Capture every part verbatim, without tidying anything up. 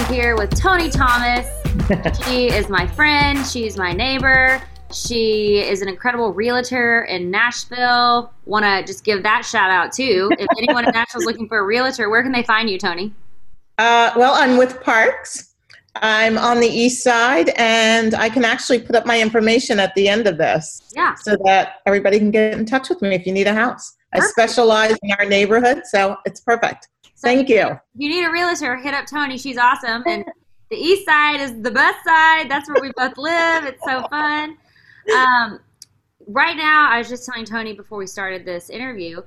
here with Toni Thomas. She is my friend. She's my neighbor. She is an incredible realtor in Nashville. Want to just give that shout out too. If anyone in Nashville is looking for a realtor, where can they find you, Toni? Uh, well, I'm with Parks. I'm on the east side, and I can actually put up my information at the end of this. Yeah. So that everybody can get in touch with me if you need a house. Perfect. I specialize in our neighborhood, so it's perfect. So Thank you. If you need a realtor, hit up Toni. She's awesome. And the east side is the best side. That's where we both live. It's so fun. Um, right now, I was just telling Toni before we started this interview,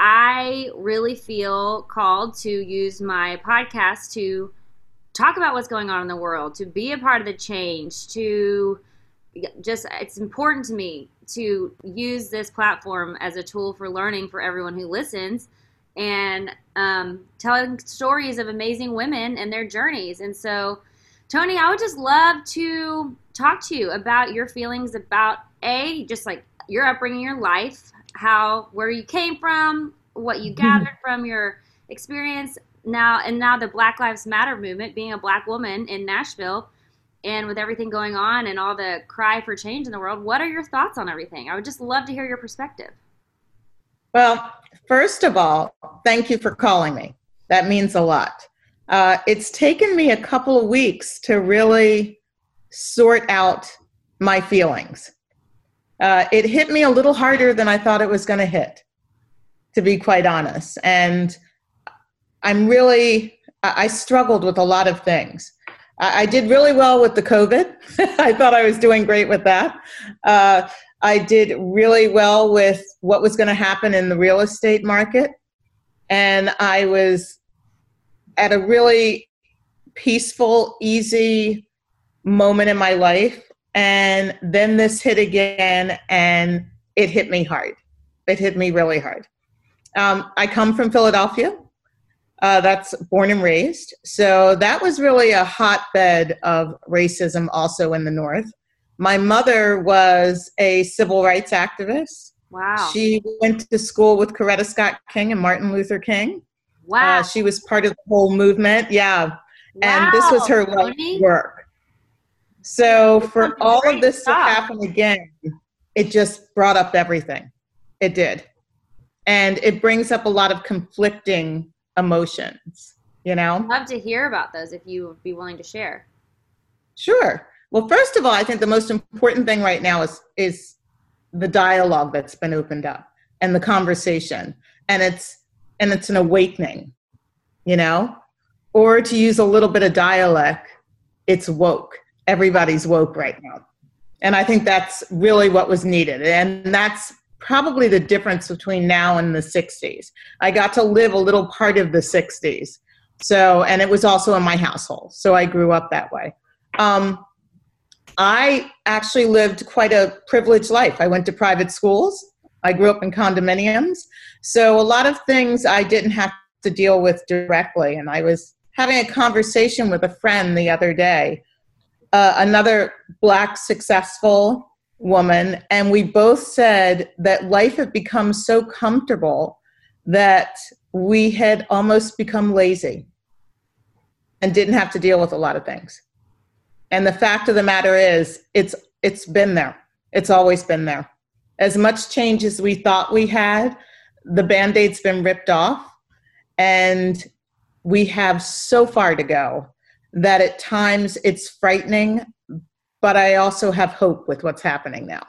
I really feel called to use my podcast to talk about what's going on in the world, to be a part of the change, to just, it's important to me to use this platform as a tool for learning for everyone who listens, and um, telling stories of amazing women and their journeys. And so, Toni, I would just love to talk to you about your feelings about, A, just like your upbringing, your life, how, where you came from, what you gathered from your experience now, and now the Black Lives Matter movement, being a Black woman in Nashville, and with everything going on and all the cry for change in the world. What are your thoughts on everything? I would just love to hear your perspective. Well, first of all, thank you for calling me. That means a lot. Uh, it's taken me a couple of weeks to really sort out my feelings. Uh, it hit me a little harder than I thought it was going to hit, to be quite honest. And I'm really, I struggled with a lot of things. I, I did really well with the COVID. I thought I was doing great with that. Uh, I did really well with what was going to happen in the real estate market. And I was at a really peaceful, easy moment in my life. And then this hit again, and it hit me hard. It hit me really hard. Um, I come from Philadelphia. Uh, that's born and raised. So that was really a hotbed of racism also in the North. My mother was a civil rights activist. Wow. She went to school with Coretta Scott King and Martin Luther King. Wow. Uh, she was part of the whole movement. Yeah. Wow. And this was her life work. So for all of this to happen again, it just brought up everything. It did. And it brings up a lot of conflicting emotions, you know? I'd love to hear about those if you would be willing to share. Sure. Well, first of all, I think the most important thing right now is is the dialogue that's been opened up and the conversation. And it's and it's an awakening, you know? Or to use a little bit of dialect, it's woke. Everybody's woke right now. And I think that's really what was needed. And that's probably the difference between now and the sixties. I got to live a little part of the sixties. So, and it was also in my household. So I grew up that way. Um, I actually lived quite a privileged life. I went to private schools. I grew up in condominiums. So a lot of things I didn't have to deal with directly. And I was having a conversation with a friend the other day, uh, another Black successful woman, and we both said that life had become so comfortable that we had almost become lazy and didn't have to deal with a lot of things. And the fact of the matter is, it's it's been there. It's always been there. As much change as we thought we had, the Band-Aid's been ripped off, and we have so far to go that at times it's frightening, but I also have hope with what's happening now.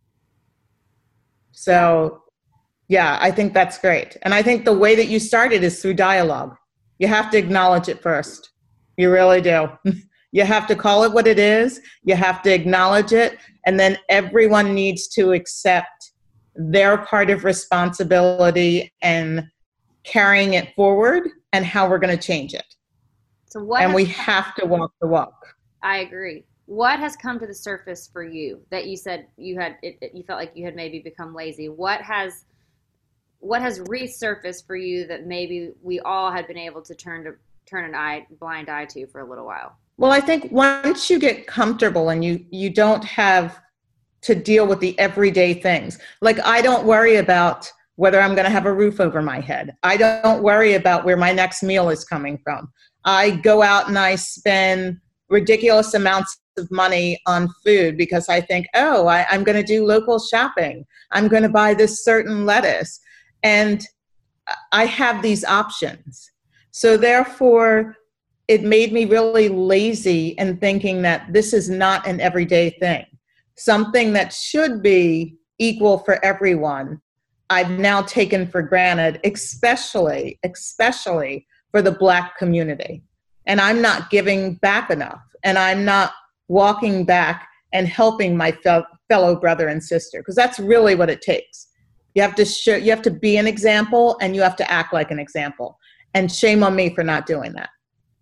So, yeah, I think that's great. And I think the way that you started is through dialogue. You have to acknowledge it first. You really do. You have to call it what it is. You have to acknowledge it. And then everyone needs to accept their part of responsibility and carrying it forward and how we're going to change it. So what? And we have to walk the walk. I agree. What has come to the surface for you that you said you had, it, it, you felt like you had maybe become lazy? What has, what has resurfaced for you that maybe we all had been able to turn to turn an eye, blind eye to for a little while? Well, I think once you get comfortable and you, you don't have to deal with the everyday things, like I don't worry about whether I'm going to have a roof over my head. I don't worry about where my next meal is coming from. I go out and I spend ridiculous amounts of money on food because I think, oh, I, I'm going to do local shopping. I'm going to buy this certain lettuce. And I have these options. So therefore, it made me really lazy in thinking that this is not an everyday thing. Something that should be equal for everyone, I've now taken for granted, especially, especially for the Black community. And I'm not giving back enough. And I'm not walking back and helping my fel- fellow brother and sister, because that's really what it takes. You have to show, you have to be an example, and you have to act like an example. And shame on me for not doing that.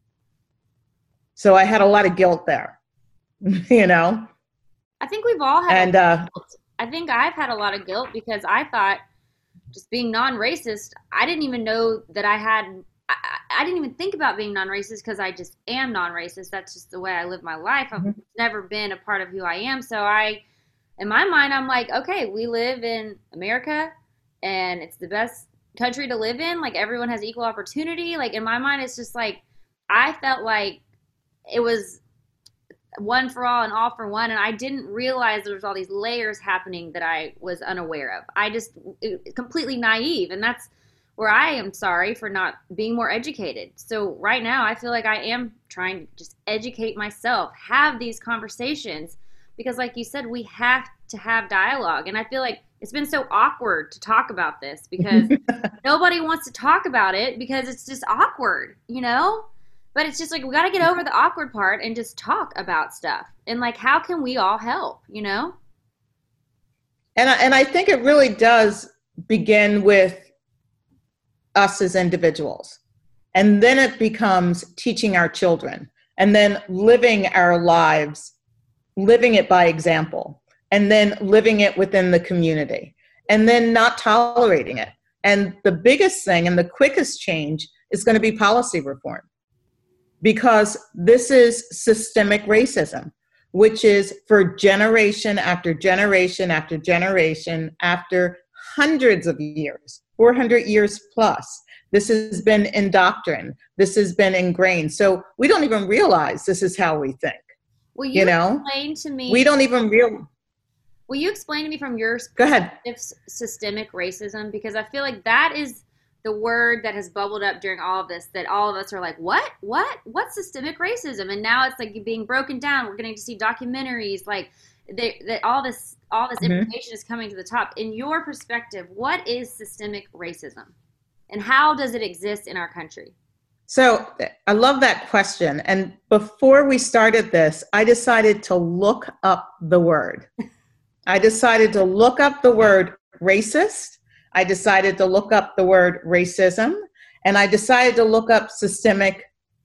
So I had a lot of guilt there, you know? I think we've all had and, a lot uh, of guilt. I think I've had a lot of guilt because I thought, just being non-racist, I didn't even know that I had, I, I didn't even think about being non-racist because I just am non-racist. That's just the way I live my life. I've Mhm. never been a part of who I am. So I, in my mind, I'm like, okay, we live in America and it's the best country to live in. Like, everyone has equal opportunity. Like, in my mind, it's just like, I felt like it was one for all and all for one, and I didn't realize there was all these layers happening that I was unaware of. I just it, completely naive, and that's where I am sorry for not being more educated. So right now I feel like I am trying to just educate myself, have these conversations, because like you said, we have to have dialogue. And I feel like it's been so awkward to talk about this because nobody wants to talk about it because it's just awkward, you know? But it's just like, we got to get over the awkward part and just talk about stuff. And like, how can we all help, you know? And I, and I think it really does begin with us as individuals. And then it becomes teaching our children and then living our lives, living it by example, and then living it within the community, and then not tolerating it. And the biggest thing and the quickest change is going to be policy reform. Because this is systemic racism, which is for generation after generation after generation, after hundreds of years, four hundred years plus. This has been indoctrined. This has been ingrained. So we don't even realize this is how we think. Will you, you know? explain to me? We don't even realize. Will you explain to me from your Go ahead. systemic racism? Because I feel like that is the word that has bubbled up during all of this, that all of us are like, what, what, what's systemic racism? And now it's like being broken down. We're getting to see documentaries, like they, that all this, all this Mm-hmm. information is coming to the top. In your perspective, what is systemic racism and how does it exist in our country? So I love that question. And before we started this, I decided to look up the word. I decided to look up the word racist. I decided to look up the word racism, and I decided to look up systemic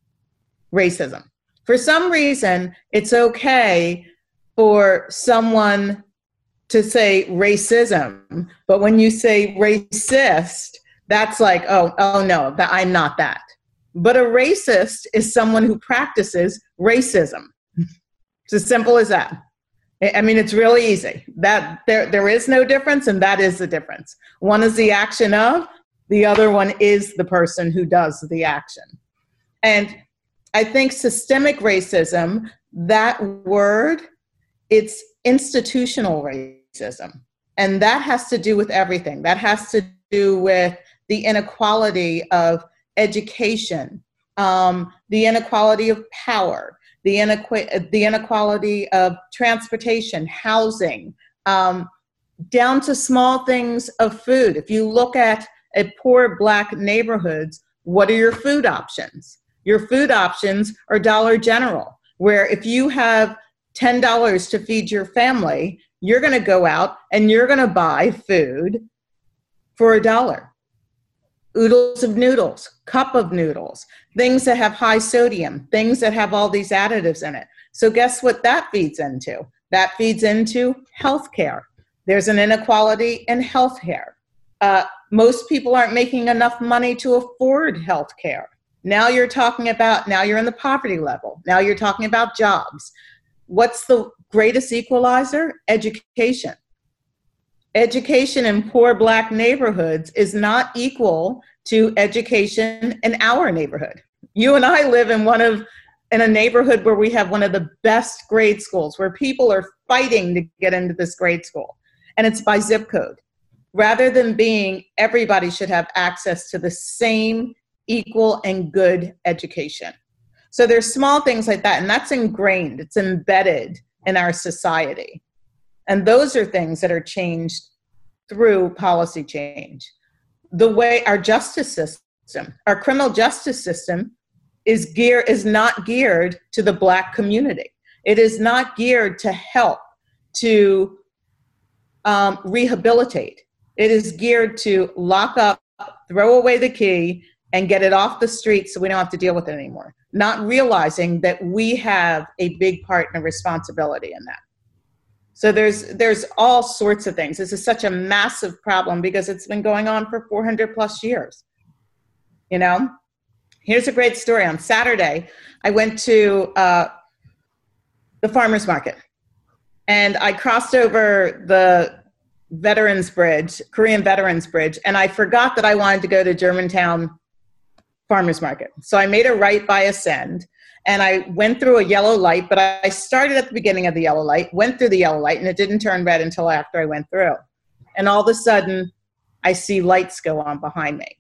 racism. For some reason, it's okay for someone to say racism, but when you say racist, that's like, oh, oh no, that, I'm not that. But a racist is someone who practices racism. It's as simple as that. I mean, it's really easy. That there, there is no difference, and that is the difference. One is the action of, the other one is the person who does the action. And I think systemic racism, that word, it's institutional racism. And that has to do with everything. That has to do with the inequality of education, um, the inequality of power, the, inequ- the inequality of transportation, housing, um, down to small things of food. If you look at, at poor Black neighborhoods, what are your food options? Your food options are Dollar General, where if you have ten dollars to feed your family, you're going to go out and you're going to buy food for a dollar. Oodles of noodles, cup of noodles, things that have high sodium, things that have all these additives in it. So guess what that feeds into? That feeds into healthcare. There's an inequality in healthcare. Uh, most people aren't making enough money to afford healthcare. Now you're talking about, now you're in the poverty level. Now you're talking about jobs. What's the greatest equalizer? Education. Education in poor Black neighborhoods is not equal to education in our neighborhood. You and I live in one of, in a neighborhood where we have one of the best grade schools, where people are fighting to get into this grade school. And it's by zip code. Rather than being, everybody should have access to the same equal and good education. So there's small things like that, and that's ingrained, it's embedded in our society. And those are things that are changed through policy change. The way our justice system, our criminal justice system is gear is not geared to the Black community. It is not geared to help, to um, rehabilitate. It is geared to lock up, throw away the key, and get it off the street so we don't have to deal with it anymore. Not realizing that we have a big part and a responsibility in that. So there's there's all sorts of things. This is such a massive problem because it's been going on for four hundred plus years. You know, here's a great story. On Saturday, I went to uh, the farmer's market, and I crossed over the Veterans Bridge, Korean Veterans Bridge, and I forgot that I wanted to go to Germantown Farmers Market. So I made a right by Ascend, and I went through a yellow light, but I started at the beginning of the yellow light, went through the yellow light, and it didn't turn red until after I went through. And all of a sudden, I see lights go on behind me.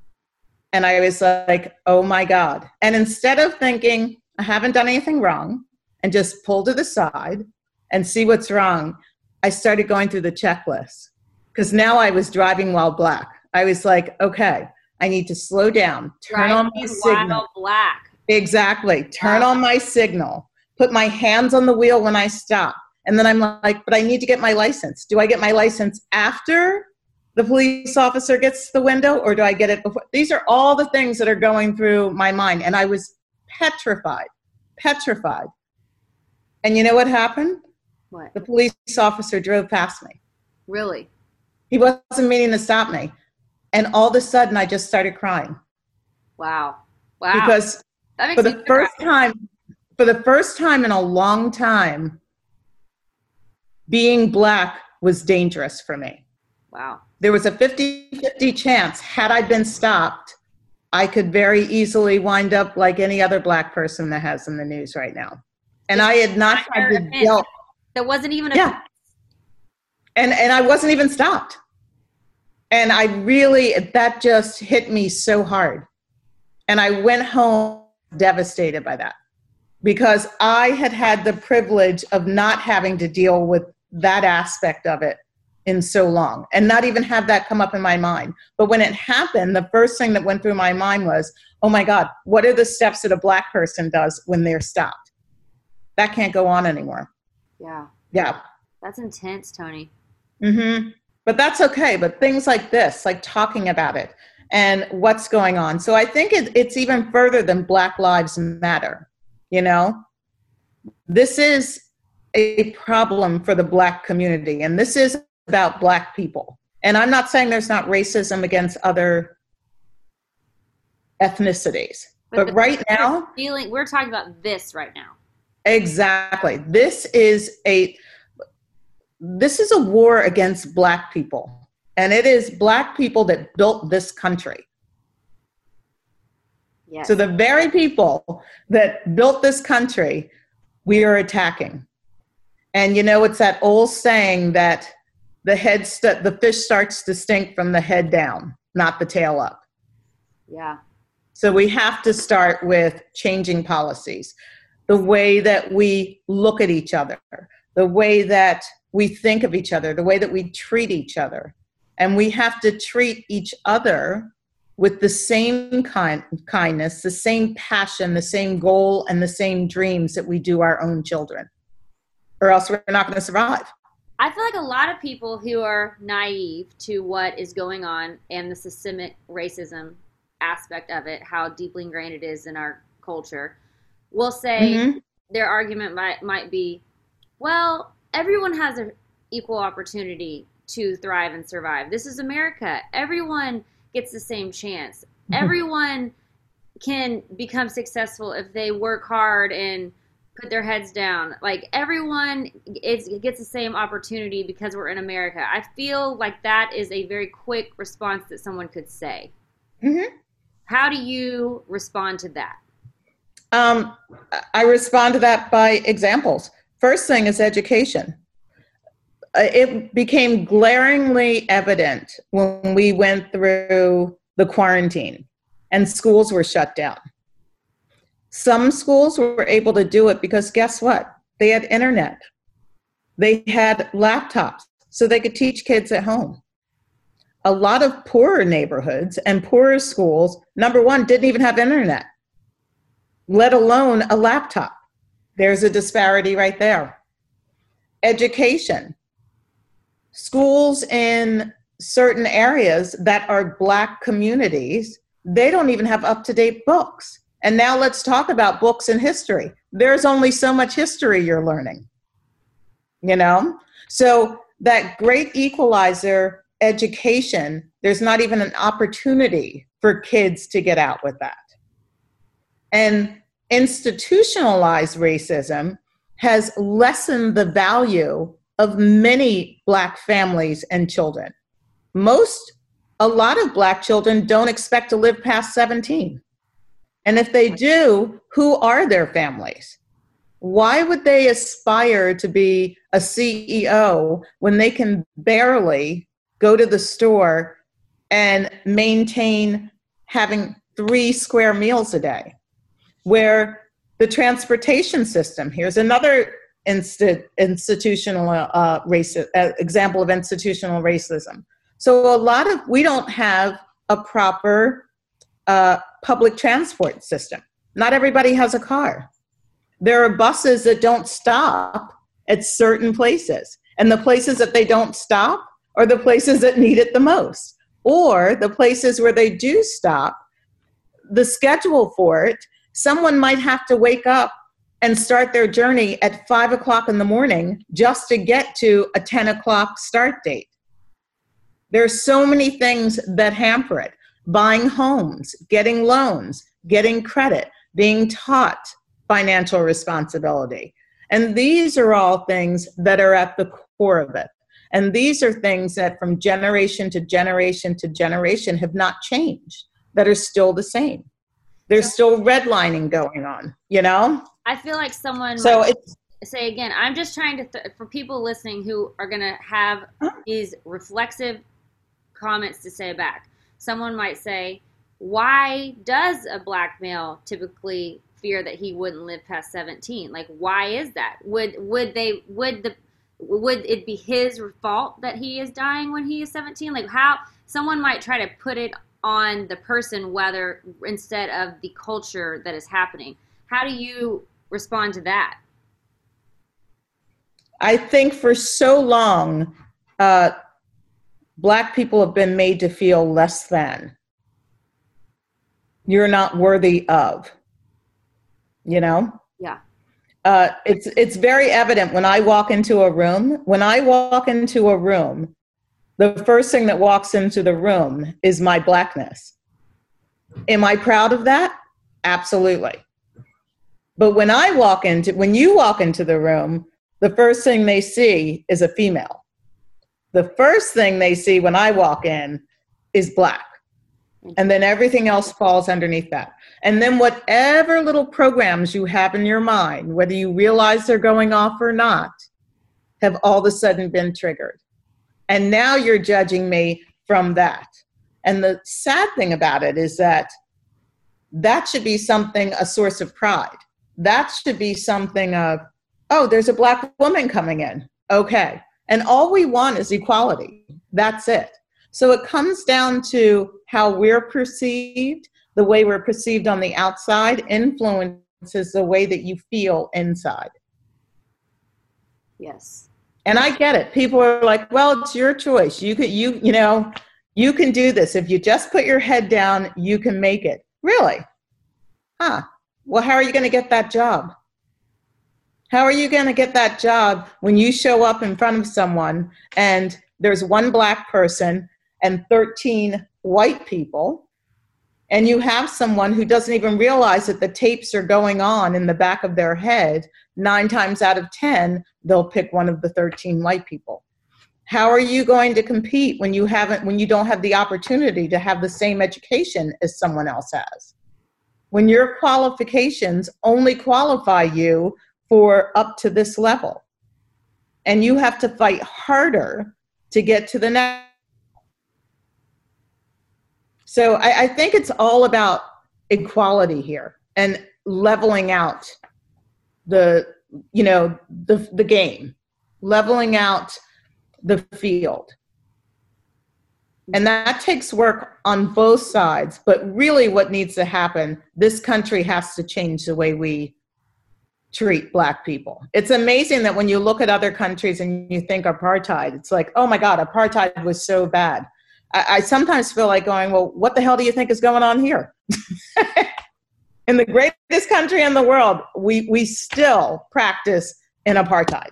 And I was like, oh my God. And instead of thinking, I haven't done anything wrong, and just pull to the side and see what's wrong, I started going through the checklist. Because now I was driving while Black. I was like, okay, I need to slow down, turn on my signal. Black. Exactly. Turn on my signal, put my hands on the wheel when I stop. And then I'm like, but I need to get my license. Do I get my license after the police officer gets to the window, or do I get it before? These are all the things that are going through my mind. And I was petrified, petrified. And you know what happened? What? The police officer drove past me. Really? He wasn't meaning to stop me. And all of a sudden, I just started crying. Wow. Wow. Because for the first time, for the first time in a long time, being Black was dangerous for me. Wow. There was a fifty-fifty chance, had I been stopped, I could very easily wind up like any other Black person that has in the news right now. And I had not had to deal. That wasn't even a yeah. And and I wasn't even stopped. And I really, that just hit me so hard. And I went home devastated by that, because I had had the privilege of not having to deal with that aspect of it in so long, and not even have that come up in my mind. But when it happened, the first thing that went through my mind was, oh my God, what are the steps that a Black person does when they're stopped? That can't go on anymore. Yeah. Yeah. That's intense, Toni. Mm-hmm. But that's okay. But things like this, like talking about it and what's going on. So I think it, it's even further than Black Lives Matter. You know, this is a problem for the Black community, and this is about Black people. And I'm not saying there's not racism against other ethnicities, but, but right now, feeling, we're talking about this right now. Exactly. This is a this is a war against Black people, and it is Black people that built this country. Yes. So the very people that built this country, we are attacking. And you know, it's that old saying that the head st- the fish starts to stink from the head down, not the tail up. Yeah. So we have to start with changing policies, the way that we look at each other, the way that we think of each other, the way that we treat each other. And we have to treat each other with the same kind, kindness, the same passion, the same goal, and the same dreams that we do our own children, or else we're not going to survive. I feel like a lot of people who are naive to what is going on and the systemic racism aspect of it, how deeply ingrained it is in our culture, will say mm-hmm. their argument might, might be, well, everyone has an equal opportunity to thrive and survive. This is America. Everyone gets the same chance. Mm-hmm. Everyone can become successful if they work hard and put their heads down. Like, everyone is, gets the same opportunity because we're in America. I feel like that is a very quick response that someone could say. Mm-hmm. How do you respond to that? Um, I respond to that by examples. First thing is education. Uh, It became glaringly evident when we went through the quarantine and schools were shut down. Some schools were able to do it because guess what? They had internet. They had laptops, so they could teach kids at home. A lot of poorer neighborhoods and poorer schools, number one, didn't even have internet, let alone a laptop. There's a disparity right there. Education. Schools in certain areas that are Black communities, they don't even have up-to-date books. And now let's talk about books and history. There's only so much history you're learning, you know? So that great equalizer, education, there's not even an opportunity for kids to get out with that. And institutionalized racism has lessened the value of many Black families and children. Most, a lot of Black children don't expect to live past seventeen. And if they do, who are their families? Why would they aspire to be a C E O when they can barely go to the store and maintain having three square meals a day? Where the transportation system, here's another insti- institutional uh, race, uh, example of institutional racism. So a lot of, we don't have a proper uh, public transport system. Not everybody has a car. There are buses that don't stop at certain places. And the places that they don't stop are the places that need it the most. Or the places where they do stop, the schedule for it, someone might have to wake up and start their journey at five o'clock in the morning just to get to a ten o'clock start date. There's so many things that hamper it. Buying homes, getting loans, getting credit, being taught financial responsibility. And these are all things that are at the core of it. And these are things that from generation to generation to generation have not changed, that are still the same. There's still redlining going on, you know? I feel like someone So might it's, say again, I'm just trying to, th- for people listening who are going to have these reflexive comments to say back. Someone might say, why does a Black male typically fear that he wouldn't live past seventeen? Like, why is that? Would would they would the would it be his fault that he is dying when he is seventeen? Like, how someone might try to put it on the person, whether instead of the culture that is happening. How do you respond to that? I think for so long, uh, Black people have been made to feel less than. You're not worthy of, you know? Yeah. Uh, it's it's very evident when I walk into a room. When I walk into a room, the first thing that walks into the room is my Blackness. Am I proud of that? Absolutely. But when I walk into, when you walk into the room, the first thing they see is a female. The first thing they see when I walk in is Black. And then everything else falls underneath that. And then whatever little programs you have in your mind, whether you realize they're going off or not, have all of a sudden been triggered. And now you're judging me from that. And the sad thing about it is that that should be something, a source of pride. That should be something of, oh, there's a Black woman coming in. Okay. And all we want is equality. That's it. So it comes down to how we're perceived. The way we're perceived on the outside influences the way that you feel inside. Yes. And I get it. People are like, well, it's your choice. You could, you, you know, you can do this. If you just put your head down, you can make it. Really? Huh. Well, how are you going to get that job? How are you going to get that job when you show up in front of someone and there's one Black person and thirteen white people, and you have someone who doesn't even realize that the tapes are going on in the back of their head? Nine times out of ten, they'll pick one of the thirteen white people. How are you going to compete when you haven't, when you don't have the opportunity to have the same education as someone else has? when your qualifications only qualify you for up to this level. And you have to fight harder to get to the next. So I, I think it's all about equality here and leveling out the, you know, the, the game, leveling out the field. And that takes work on both sides. But really what needs to happen, this country has to change the way we treat Black people. It's amazing that when you look at other countries and you think apartheid, it's like, oh my God, apartheid was so bad. I, I sometimes feel like going, well, what the hell do you think is going on here? In the greatest country in the world, we, we still practice in apartheid.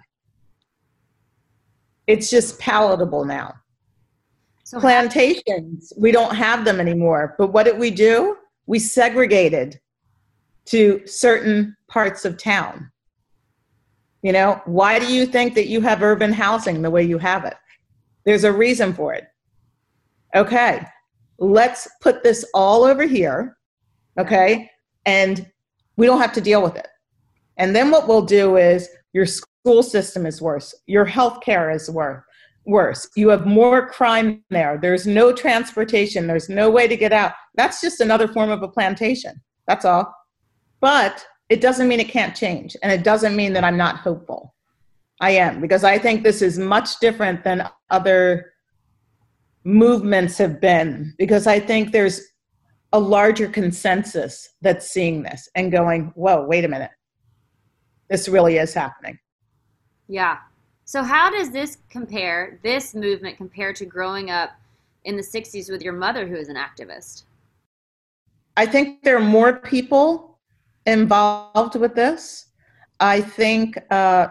It's just palatable now. So plantations, we don't have them anymore. But what did we do? We segregated to certain parts of town. You know, why do you think that you have urban housing the way you have it? There's a reason for it. Okay, let's put this all over here, okay? And we don't have to deal with it. And then what we'll do is your school system is worse. Your healthcare is worse. Worse. You have more crime there. There's no transportation. There's no way to get out. That's just another form of a plantation. That's all. But it doesn't mean it can't change. And it doesn't mean that I'm not hopeful. I am, because I think this is much different than other movements have been, because I think there's a larger consensus that's seeing this and going, whoa, wait a minute. This really is happening. Yeah. So how does this compare, this movement compare to growing up in the sixties with your mother who is an activist? I think there are more people involved with this. I think uh,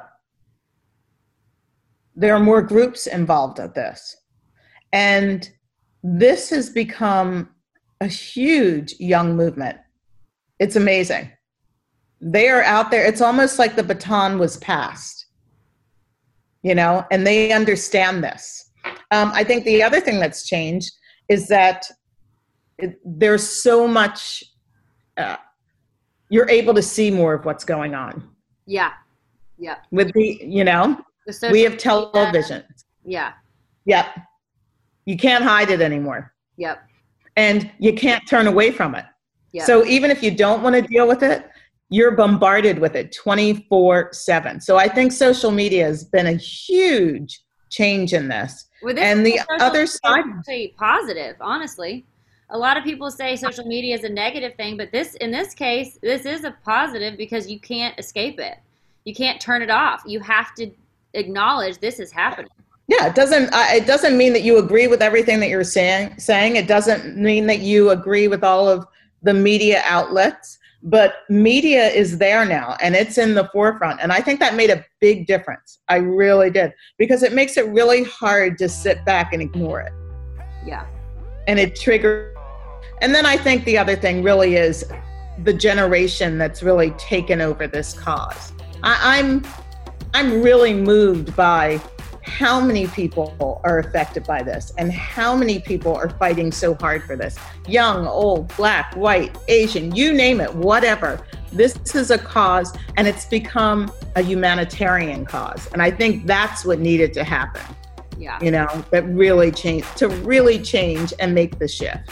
there are more groups involved with this. And this has become a huge young movement. It's amazing. They are out there. It's almost like the baton was passed, you know, and they understand this. Um, I think the other thing that's changed is that it, there's so much, uh, you're able to see more of what's going on. Yeah. Yeah. With the, you know, the we have television. Yeah. Yep. You can't hide it anymore. Yep. And you can't turn away from it. Yep. So even if you don't want to deal with it, you're bombarded with it twenty-four seven. So I think social media has been a huge change in this. Well, this and the other side, actually positive, honestly. A lot of people say social media is a negative thing, but this, in this case, this is a positive because you can't escape it. You can't turn it off. You have to acknowledge this is happening. Yeah, it doesn't. Uh, it doesn't mean that you agree with everything that you're saying. Saying it doesn't mean that you agree with all of the media outlets. But media is there now, and it's in the forefront. And I think that made a big difference. I really did, because it makes it really hard to sit back and ignore it. Yeah. And it triggers. And then I think the other thing really is the generation that's really taken over this cause. I, I'm, I'm really moved by how many people are affected by this and how many people are fighting so hard for this. Young, old, Black, white, Asian, you name it, whatever. This is a cause, and it's become a humanitarian cause. And I think that's what needed to happen. Yeah. You know, that really change, to really change and make the shift.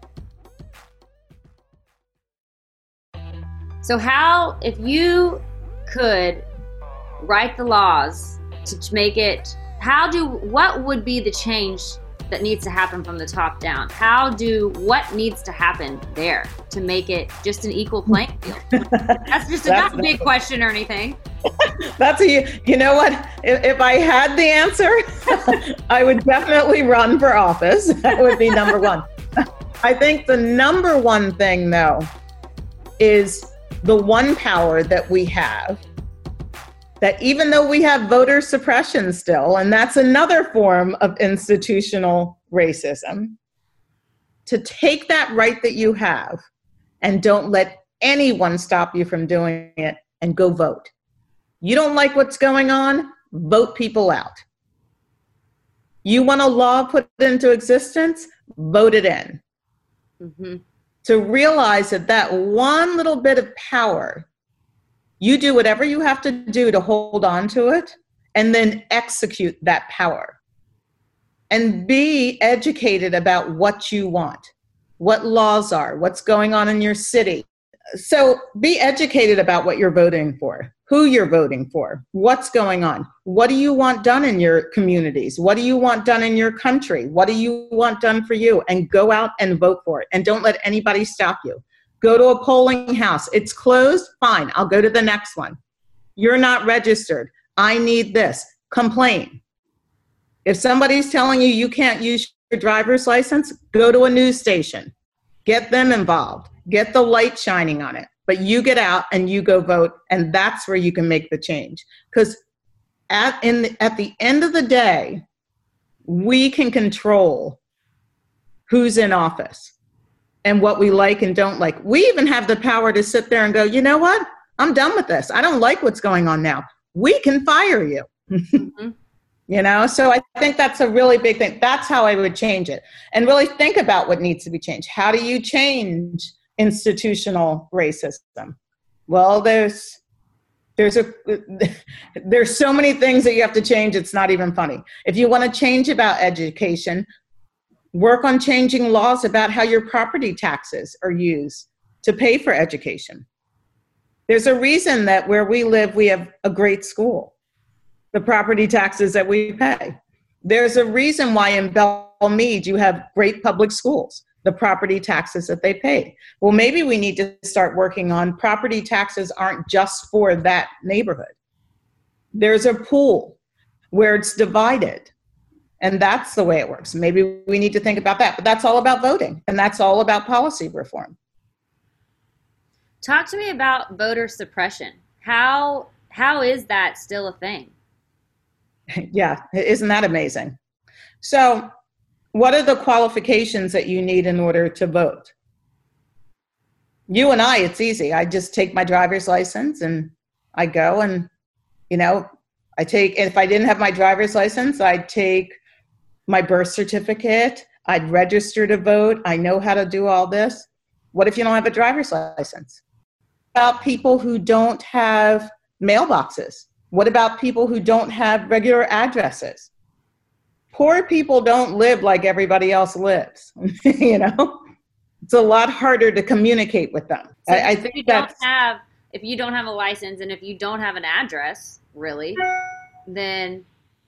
So how, if you could write the laws to make it, how do, what would be the change that needs to happen from the top down? How do, what needs to happen there to make it just an equal playing field? That's just a, that's, not a big question or anything. That's a, you know what, if, if I had the answer, I would definitely run for office. That would be number one. I think the number one thing though, is the one power that we have, that even though we have voter suppression still, and that's another form of institutional racism, to take that right that you have and don't let anyone stop you from doing it, and go vote. You don't like what's going on? Vote people out. You want a law put into existence? Vote it in. Mm-hmm. to realize that that one little bit of power, you do whatever you have to do to hold on to it, and then execute that power. And be educated about what you want, what laws are, what's going on in your city. So be educated about what you're voting for, who you're voting for, what's going on. What do you want done in your communities? What do you want done in your country? What do you want done for you? And go out and vote for it. And don't let anybody stop you. Go to a polling house. It's closed? Fine, I'll go to the next one. You're not registered. I need this. Complain. If somebody's telling you you can't use your driver's license, go to a news station. Get them involved. Get the light shining on it. But you get out and you go vote, and that's where you can make the change. Because at, in the, at the end of the day, we can control who's in office and what we like and don't like. We even have the power to sit there and go, you know what? I'm done with this. I don't like what's going on now. We can fire you. Mm-hmm. You know, so I think that's a really big thing. That's how I would change it. And really think about what needs to be changed. How do you change institutional racism? Well, there's there's a there's so many things that you have to change. It's not even funny. If you want to change about education, work on changing laws about how your property taxes are used to pay for education. There's a reason that where we live, we have a great school. The property taxes that we pay. There's a reason why in Belmead you have great public schools, the property taxes that they pay. Well, maybe we need to start working on property taxes aren't just for that neighborhood. There's a pool where it's divided, and that's the way it works. Maybe we need to think about that, but that's all about voting, and that's all about policy reform. Talk to me about voter suppression. How how is that still a thing? Yeah, isn't that amazing? So what are the qualifications that you need in order to vote? You and I, it's easy. I just take my driver's license and I go and, you know, I take, if I didn't have my driver's license, I'd take my birth certificate, I'd register to vote, I know how to do all this. What if you don't have a driver's license? About people who don't have mailboxes? What about people who don't have regular addresses? Poor people don't live like everybody else lives. You know, it's a lot harder to communicate with them. So I, I if think you that's, don't have, if you don't have a license and if you don't have an address, really, then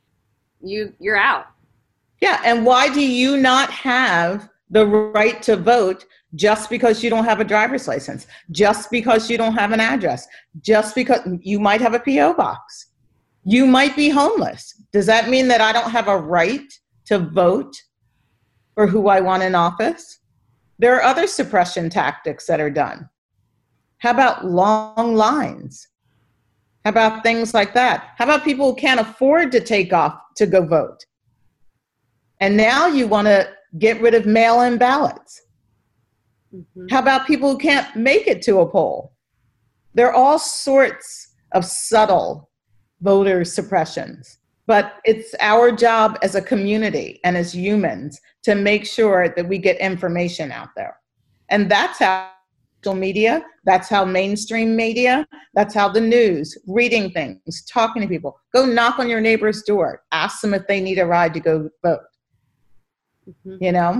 you you're out. Yeah, and why do you not have the right to vote just because you don't have a driver's license, just because you don't have an address, just because you might have a P O box, you might be homeless? Does that mean that I don't have a right to vote for who I want in office? There are other suppression tactics that are done. How about long lines? How about things like that? How about people who can't afford to take off to go vote? And now you want to get rid of mail-in ballots. Mm-hmm. How about people who can't make it to a poll? There are all sorts of subtle voter suppressions, but it's our job as a community and as humans to make sure that we get information out there. And that's how social media, that's how mainstream media, that's how the news, reading things, talking to people. Go knock on your neighbor's door, ask them if they need a ride to go vote. Mm-hmm. You know?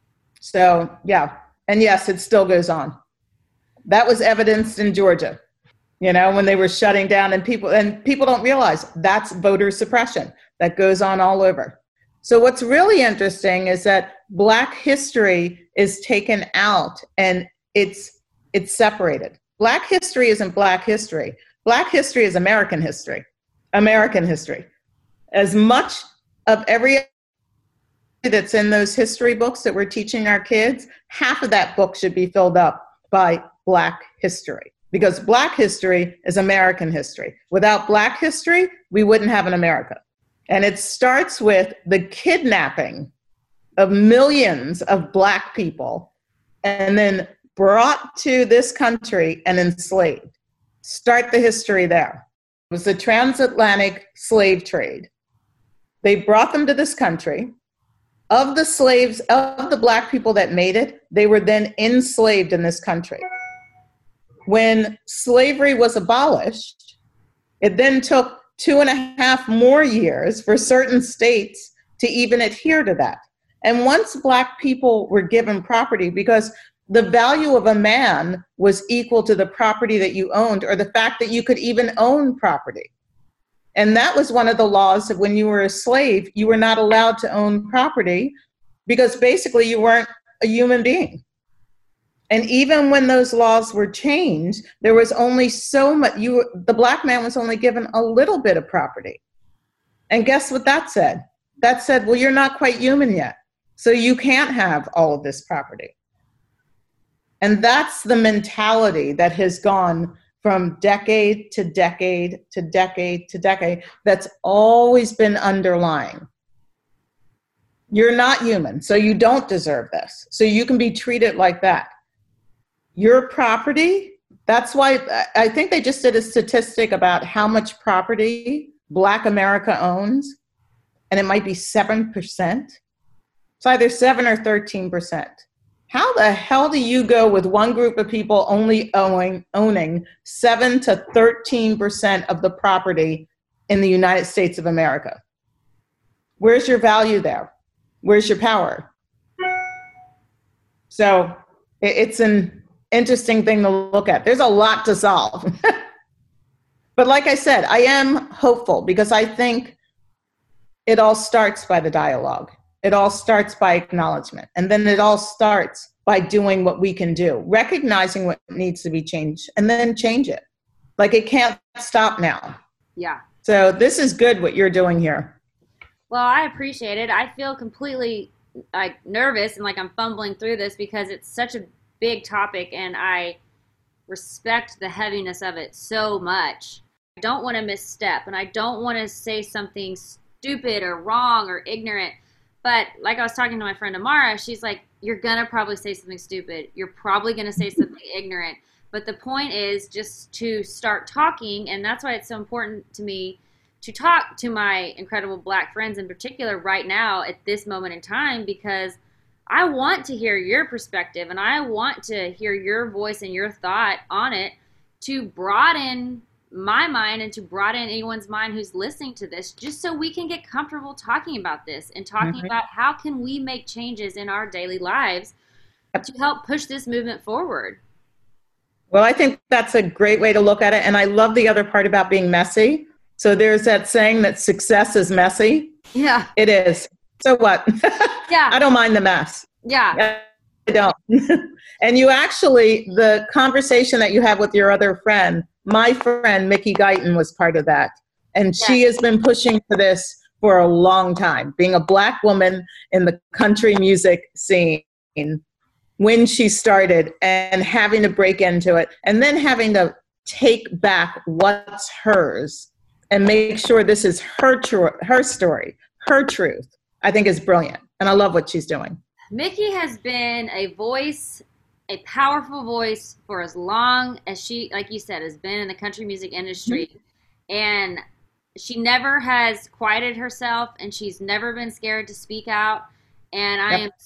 So, yeah. And yes, it still goes on. That was evidenced in Georgia, you know, when they were shutting down, and people, and people don't realize that's voter suppression that goes on all over. So what's really interesting is that Black history is taken out and it's, it's separated. Black history isn't Black history. Black history is American history, American history. As much of every that's in those history books that we're teaching our kids, half of that book should be filled up by Black history, because Black history is American history. Without Black history, we wouldn't have an America. And it starts with the kidnapping of millions of Black people and then brought to this country and enslaved. Start the history there. It was the transatlantic slave trade. They brought them to this country. Of the slaves, of the black people that made it, they were then enslaved in this country. When slavery was abolished, it then took two and a half more years for certain states to even adhere to that. And once black people were given property, because the value of a man was equal to the property that you owned, or the fact that you could even own property. And that was one of the laws of when you were a slave, you were not allowed to own property because basically you weren't a human being. And even when those laws were changed, there was only so much, you, the black man was only given a little bit of property. And guess what that said? That said, well, you're not quite human yet, so you can't have all of this property. And that's the mentality that has gone from decade to decade to decade to decade, that's always been underlying. You're not human, so you don't deserve this. So you can be treated like that. Your property, that's why I think they just did a statistic about how much property Black America owns, and it might be seven percent. It's either seven or thirteen percent. How the hell do you go with one group of people only owning, owning seven to thirteen percent of the property in the United States of America? Where's your value there? Where's your power? So it's an interesting thing to look at. There's a lot to solve. But like I said, I am hopeful because I think it all starts by the dialogue. It all starts by acknowledgement. And then it all starts by doing what we can do, recognizing what needs to be changed, and then change it. Like it can't stop now. Yeah. So this is good what you're doing here. Well, I appreciate it. I feel completely like nervous and like I'm fumbling through this because it's such a big topic and I respect the heaviness of it so much. I don't want to misstep and I don't want to say something stupid or wrong or ignorant. But like I was talking to my friend Amara, she's like, you're going to probably say something stupid. You're probably going to say something ignorant. But the point is just to start talking. And that's why it's so important to me to talk to my incredible Black friends in particular right now at this moment in time, because I want to hear your perspective and I want to hear your voice and your thought on it to broaden my mind and to broaden anyone's mind who's listening to this, just so we can get comfortable talking about this and talking mm-hmm. about how can we make changes in our daily lives to help push this movement forward. Well, I think that's a great way to look at it. And I love the other part about being messy. So there's that saying that success is messy. Yeah. It is. So what? Yeah. I don't mind the mess. Yeah. I don't. And you actually, the conversation that you have with your other friend, my friend, Mickey Guyton, was part of that. And yeah. she has been pushing for this for a long time, being a Black woman in the country music scene when she started and having to break into it and then having to take back what's hers and make sure this is her tr- her story, her truth, I think is brilliant. And I love what she's doing. Mickey has been a voice, a powerful voice for as long as she, like you said, has been in the country music industry. Mm-hmm. And she never has quieted herself and she's never been scared to speak out. And I yep. am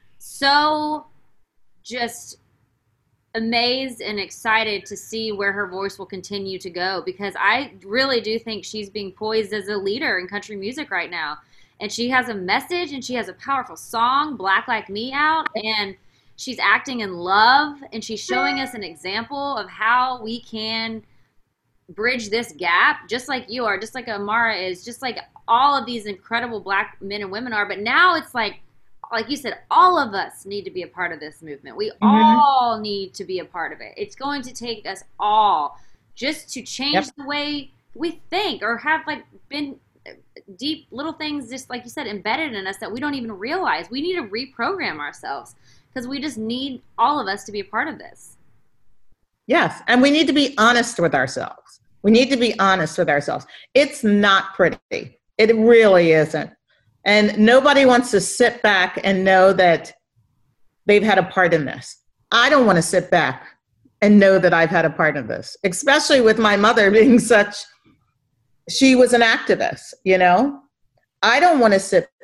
so just amazed and excited to see where her voice will continue to go, because I really do think she's being poised as a leader in country music right now. And she has a message and she has a powerful song, Black Like Me, out, and she's acting in love and she's showing us an example of how we can bridge this gap, just like you are, just like Amara is, just like all of these incredible Black men and women are. But now it's like, like you said, all of us need to be a part of this movement. We mm-hmm. all need to be a part of it. It's going to take us all just to change yep. the way we think, or have like been deep little things, just like you said, embedded in us that we don't even realize. We need to reprogram ourselves because we just need all of us to be a part of this. Yes, and we need to be honest with ourselves. We need to be honest with ourselves. It's not pretty. It really isn't. And nobody wants to sit back and know that they've had a part in this. I don't want to sit back and know that I've had a part in this, especially with my mother being such, she was an activist, you know? I don't want to sit back.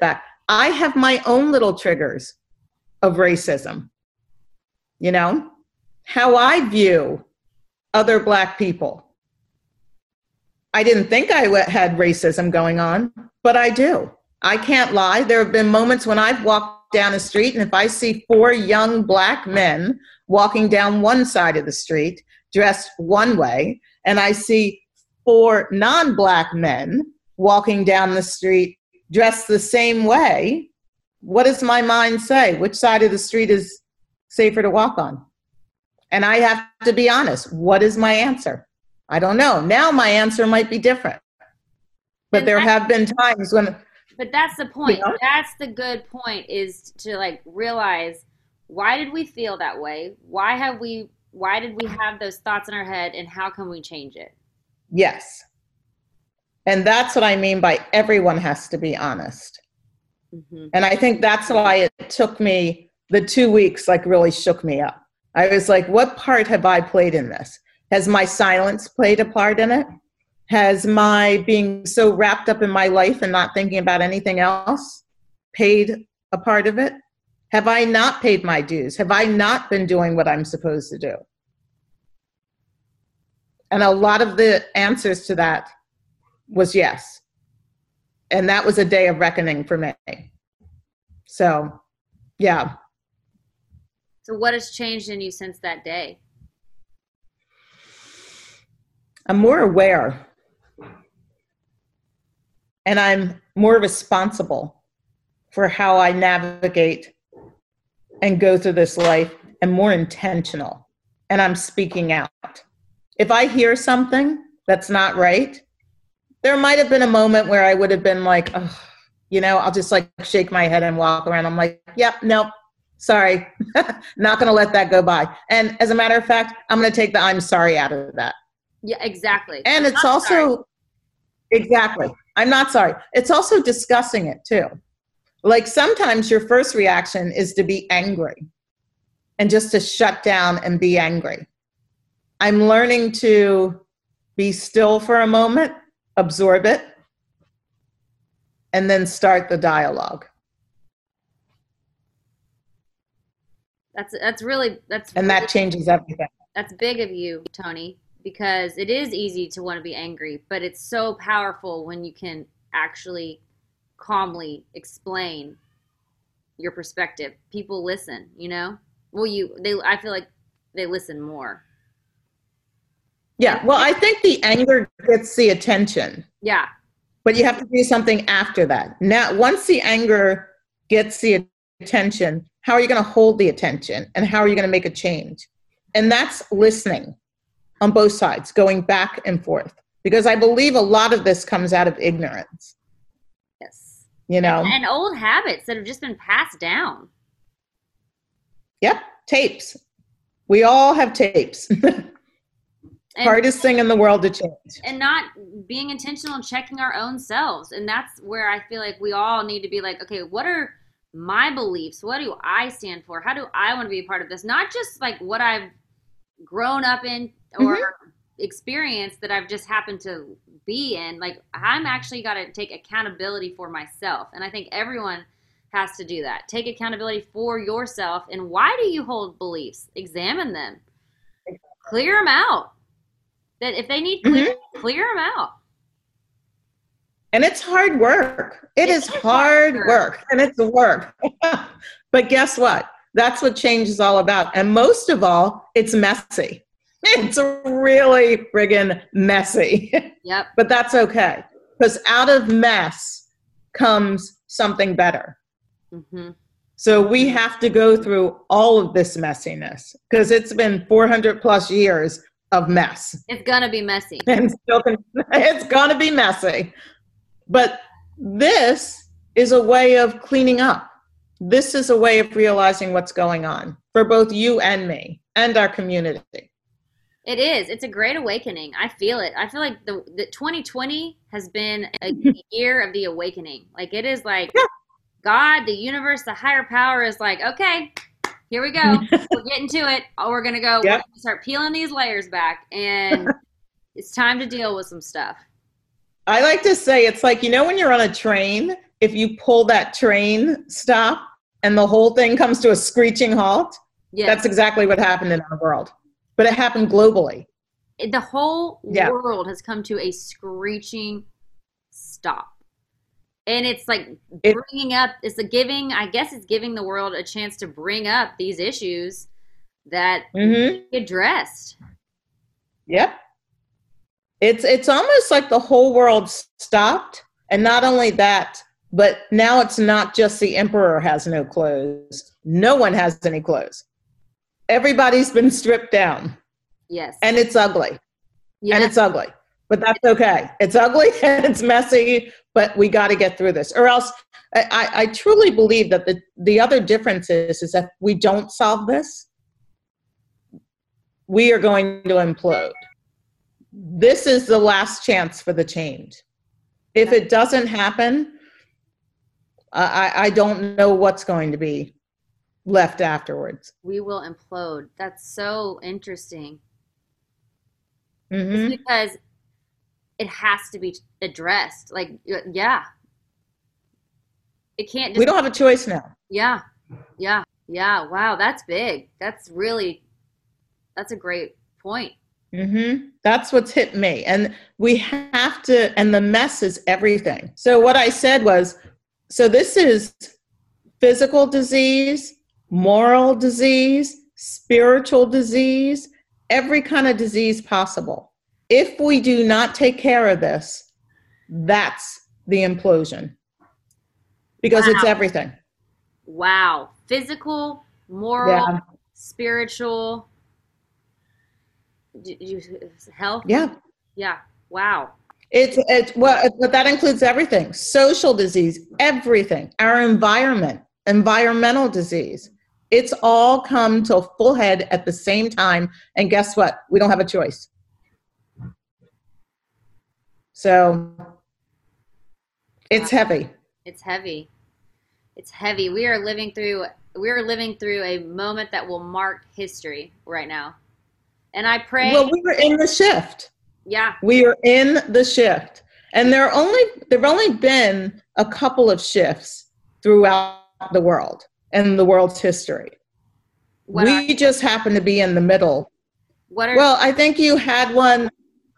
I have my own little triggers of racism. You know, how I view other Black people. I didn't think I had racism going on, but I do. I can't lie. There have been moments when I've walked down the street, and if I see four young Black men walking down one side of the street, dressed one way, and I see four non-Black men walking down the street, dressed the same way, what does my mind say? Which side of the street is safer to walk on? And I have to be honest. What is my answer? I don't know. Now my answer might be different. But there have been times when... But that's the point. You know? That's the good point, is to like realize, why did we feel that way? Why have we, why did we have those thoughts in our head, and how can we change it? Yes. And that's what I mean by everyone has to be honest. Mm-hmm. And I think that's why it took me, the two weeks like really shook me up. I was like, what part have I played in this? Has my silence played a part in it? Has my being so wrapped up in my life and not thinking about anything else paid a part of it? Have I not paid my dues? Have I not been doing what I'm supposed to do? And a lot of the answers to that was yes. And that was a day of reckoning for me. So, yeah. So what has changed in you since that day? I'm more aware. And I'm more responsible for how I navigate and go through this life, and more intentional. And I'm speaking out. If I hear something that's not right, there might have been a moment where I would have been like, oh, you know, I'll just like shake my head and walk around. I'm like, yep, nope, sorry. Not going to let that go by. And as a matter of fact, I'm going to take the I'm sorry out of that. Yeah, exactly. And I'm it's also, sorry. Exactly. I'm not sorry. It's also discussing it too. Like sometimes your first reaction is to be angry and just to shut down and be angry. I'm learning to be still for a moment, absorb it, and then start the dialogue. That's that's really that's and really, that changes everything. That's big of you, Tony, because it is easy to want to be angry, but it's so powerful when you can actually calmly explain your perspective. People listen, you know? Well, you they I feel like they listen more. Yeah, well, I think the anger gets the attention. Yeah. But you have to do something after that. Now, once the anger gets the attention, how are you going to hold the attention? And how are you going to make a change? And that's listening on both sides, going back and forth. Because I believe a lot of this comes out of ignorance. Yes. You know? And old habits that have just been passed down. Yep, tapes. We all have tapes. And, hardest thing in the world to change. And not being intentional and checking our own selves. And that's where I feel like we all need to be like, okay, what are my beliefs? What do I stand for? How do I want to be a part of this? Not just like what I've grown up in or mm-hmm. experienced that I've just happened to be in. Like I'm actually got to take accountability for myself. And I think everyone has to do that. Take accountability for yourself. And why do you hold beliefs? Examine them. Clear them out. That if they need clear, mm-hmm. clear them out. And it's hard work. It, it is, is hard work. work. And it's work. But guess what? That's what change is all about. And most of all, it's messy. It's really friggin' messy. Yep. But that's okay. Because out of mess comes something better. Mm-hmm. So we have to go through all of this messiness because it's been four hundred plus years of mess. It's gonna be messy. And still can, it's gonna be messy. But this is a way of cleaning up. This is a way of realizing what's going on for both you and me and our community. It is. It's a great awakening. I feel it. I feel like the, the twenty twenty has been a year of the awakening. Like it is like yeah. God, the universe, the higher power is like, okay, here we go. We're getting to it. Oh, we're going to go. Yep. We're going to start peeling these layers back. And it's time to deal with some stuff. I like to say it's like, you know, when you're on a train if you pull that train stop and the whole thing comes to a screeching halt. Yes. That's exactly what happened in our world. But it happened globally. The whole Yeah. world has come to a screeching stop. And it's like It- bringing up, it's the giving, I guess it's giving the world a chance to bring up these issues that Mhm. get addressed. Yep. It's it's almost like the whole world stopped. And not only that, but now it's not just the emperor has no clothes. No one has any clothes. Everybody's been stripped down. Yes. And it's ugly. yeah. And it's ugly. But that's okay. It's ugly and it's messy, but we got to get through this. Or else, I, I truly believe that the, the other difference is, is that if we don't solve this, we are going to implode. This is the last chance for the change. If it doesn't happen, I, I don't know what's going to be left afterwards. We will implode. That's so interesting. Mm-hmm. It's because it has to be addressed. Like, yeah. It can't just. We don't have a choice now. Yeah. Yeah. Yeah. Wow. That's big. That's really, that's a great point. Mm-hmm. That's what's hit me. And we have to, and the mess is everything. So what I said was, so this is physical disease, moral disease, spiritual disease, every kind of disease possible. If we do not take care of this, that's the implosion. Because Wow. it's everything. Wow. Physical, moral, Yeah. spiritual, d- you, health. Yeah. Yeah. Wow. It's, it's, well, but that includes everything. Social disease, everything. Our environment, environmental disease. It's all come to a full head at the same time. And guess what? We don't have a choice. So it's heavy. It's heavy. It's heavy. We are living through we are living through a moment that will mark history right now. And I pray. Well, we were in the shift. Yeah. We are in the shift. And there are only there've only been a couple of shifts throughout the world and the world's history. What we are, just happen to be in the middle. What are Well, I think you had one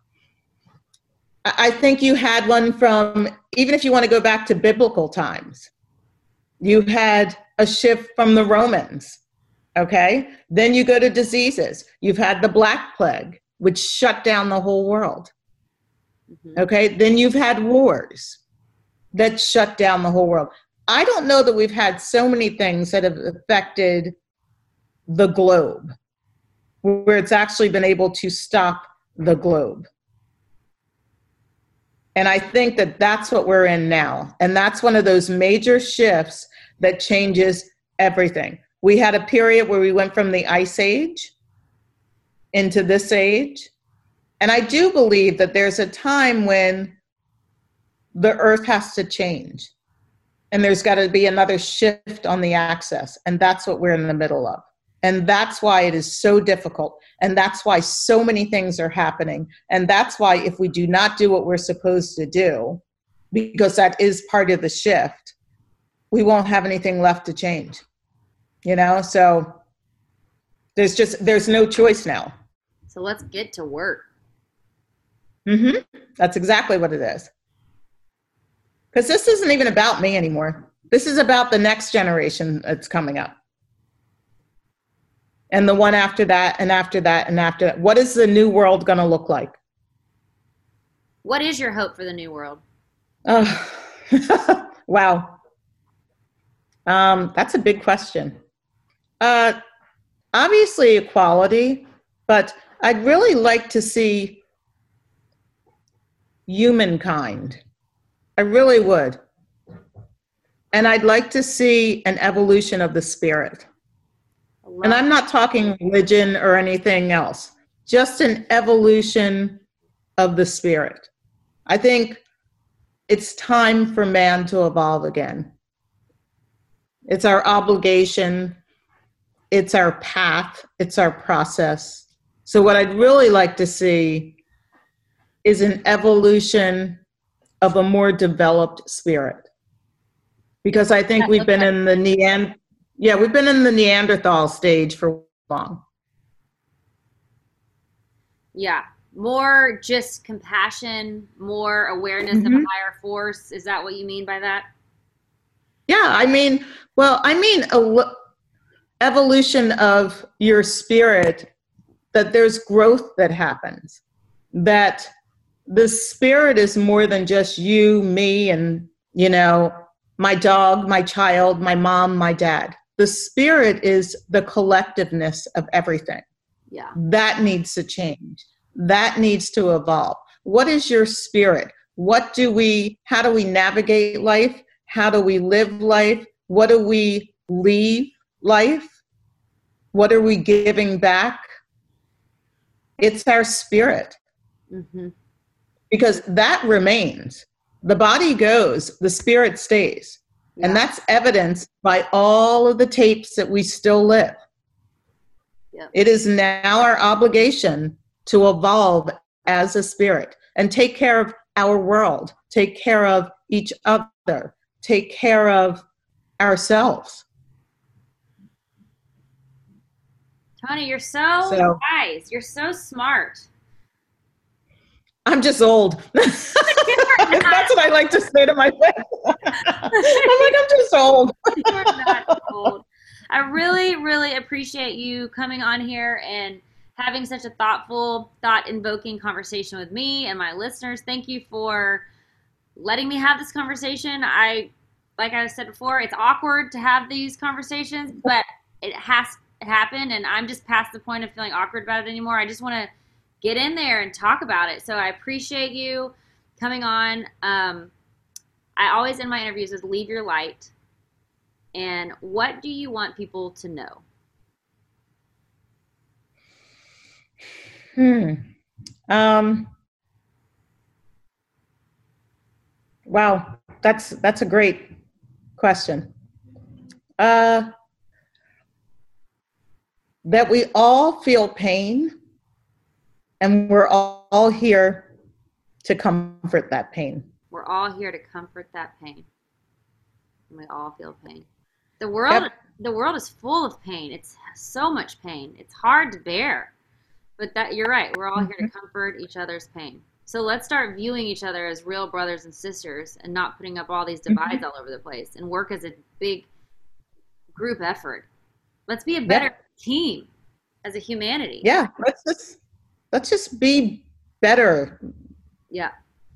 I think you had one from, even if you want to go back to biblical times, you had a shift from the Romans, okay? Then you go to diseases. You've had the Black Plague, which shut down the whole world, Mhm. okay? Then you've had wars that shut down the whole world. I don't know that we've had so many things that have affected the globe, where it's actually been able to stop the globe. And I think that that's what we're in now. And that's one of those major shifts that changes everything. We had a period where we went from the Ice Age into this age. And I do believe that there's a time when the earth has to change. And there's got to be another shift on the axis. And that's what we're in the middle of. And that's why it is so difficult. And that's why so many things are happening. And that's why if we do not do what we're supposed to do, because that is part of the shift, we won't have anything left to change. You know, so there's just, there's no choice now. So let's get to work. Mm-hmm. That's exactly what it is. Because this isn't even about me anymore. This is about the next generation that's coming up. And the one after that, and after that, and after that. What is the new world going to look like? What is your hope for the new world? Oh, wow. Um, that's a big question. Uh, obviously equality, but I'd really like to see humankind. I really would. And I'd like to see an evolution of the spirit. And I'm not talking religion or anything else, just an evolution of the spirit. I think it's time for man to evolve again. It's our obligation. It's our path. It's our process. So what I'd really like to see is an evolution of a more developed spirit. because I think we've been in the Neand, yeah, we've been in the Neanderthal stage for long. Yeah, more just compassion, more awareness mm-hmm. of a higher force. Is that what you mean by that? Yeah, I mean, well, I mean, a, evolution of your spirit, that there's growth that happens, that the spirit is more than just you, me, and, you know, my dog, my child, my mom, my dad. The spirit is the collectiveness of everything. Yeah. That needs to change. That needs to evolve. What is your spirit? What do we, how do we navigate life? How do we live life? What do we leave life? What are we giving back? It's our spirit. Mm-hmm. Because that remains. The body goes, the spirit stays. Yeah. And that's evidenced by all of the tapes that we still live. Yep. It is now our obligation to evolve as a spirit and take care of our world, take care of each other, take care of ourselves. Tony, you're so, so wise. You're so smart. I'm just old. That's what I like to say to my friends. I'm like, I'm just old. You're not old. I really, really appreciate you coming on here and having such a thoughtful, thought-invoking conversation with me and my listeners. Thank you for letting me have this conversation. I, like I said before, it's awkward to have these conversations, but it has to happen, and I'm just past the point of feeling awkward about it anymore. I just want to get in there and talk about it. So I appreciate you coming on. Um, I always end my interviews with leave your light. And what do you want people to know? Hmm. Um, wow. That's, that's a great question. Uh, that we all feel pain, and we're all, all here to comfort that pain. We're all here to comfort that pain. And we all feel pain. The world, yep. the world is full of pain. It's so much pain. It's hard to bear. But that you're right. We're all mm-hmm. here to comfort each other's pain. So let's start viewing each other as real brothers and sisters and not putting up all these divides mm-hmm. all over the place, and work as a big group effort. Let's be a better yep. team as a humanity. Yeah. Let's just, let's just be better. Yeah.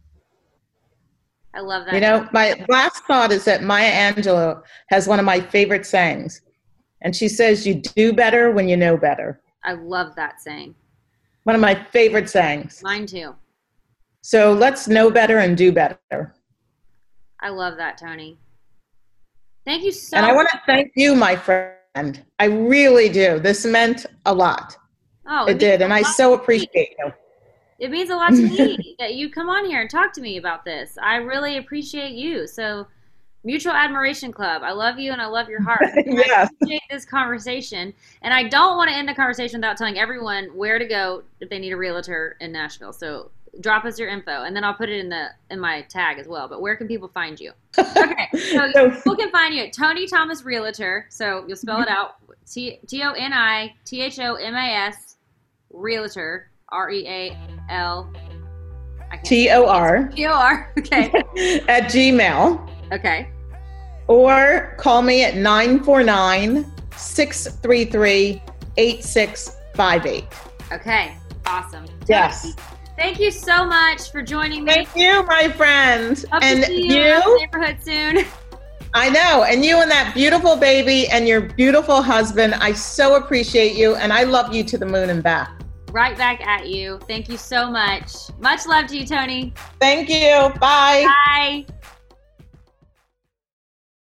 I love that. You know, my last thought is that Maya Angelou has one of my favorite sayings, and she says, you do better when you know better. I love that saying. One of my favorite sayings. Mine too. So let's know better and do better. I love that, Tony. Thank you so much. And I want to much. thank you, my friend. I really do. This meant a lot. Oh, it, it did, and I so appreciate you. It means a lot to me that you come on here and talk to me about this. I really appreciate you. So, Mutual Admiration Club, I love you and I love your heart. Yes. I appreciate this conversation. And I don't want to end the conversation without telling everyone where to go if they need a realtor in Nashville. So, drop us your info, and then I'll put it in the in my tag as well. But where can people find you? Okay, so people can find you at Tony Thomas Realtor. So, you'll spell it out. T O N I T H O M A S Realtor. R E A L T O R T O R Okay. At Gmail. Okay. Or call me at nine four nine, six three three, eight six five eight. Okay. Awesome. Yes. Thank you so much for joining me. Thank you, my friend. Hope and to see you, you in the neighborhood soon. I know. And you and that beautiful baby and your beautiful husband, I so appreciate you, and I love you to the moon and back. Right back at you. Thank you so much. Much love to you, Tony. Thank you. Bye. Bye.